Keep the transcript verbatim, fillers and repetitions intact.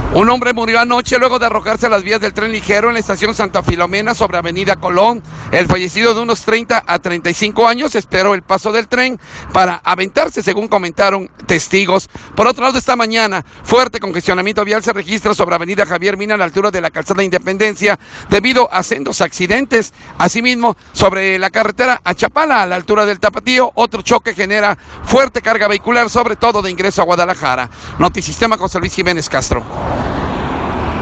Un hombre murió anoche luego de arrojarse a las vías del tren ligero en la estación Santa Filomena sobre Avenida Colón. El fallecido, de unos treinta a treinta y cinco años, esperó el paso del tren para aventarse, según comentaron testigos. Por otro lado, esta mañana, fuerte congestionamiento vial se registra sobre Avenida Javier Mina a la altura de la Calzada Independencia debido a sendos accidentes. Asimismo, sobre la carretera a Chapala a la altura del Tapatío, otro choque genera fuerte carga vehicular, sobre todo de ingreso a Guadalajara. Notisistema, José Luis Jiménez Castro.